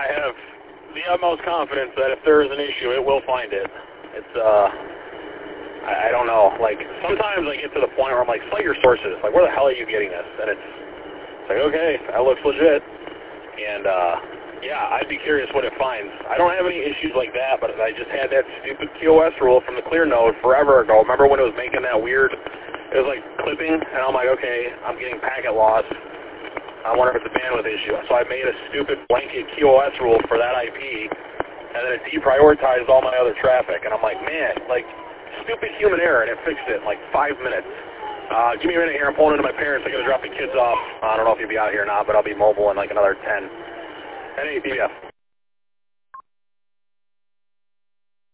I have the utmost confidence that if there is an issue, it will find it. It's, I don't know. Like, sometimes I get to the point where I'm like, cite your sources. Like, where the hell are you getting this? And it's like, okay, that looks legit. And, yeah, I'd be curious what it finds. I don't have any issues like that, but I just had that stupid QoS rule from the ClearNode forever ago. Remember when it was making that weird, it was like clipping, and I'm like, okay, I'm getting packet loss. I wonder if it's a bandwidth issue. So I made a stupid blanket QoS rule for that IP, and then it deprioritized all my other traffic. And I'm like, man, like, stupid human error, and it fixed it in like 5 minutes. Give me a minute here. I'm pulling into my parents. I'm going to drop the kids off. I don't know if you'll be out here or not, but I'll be mobile in like another 10. Hey, BBF.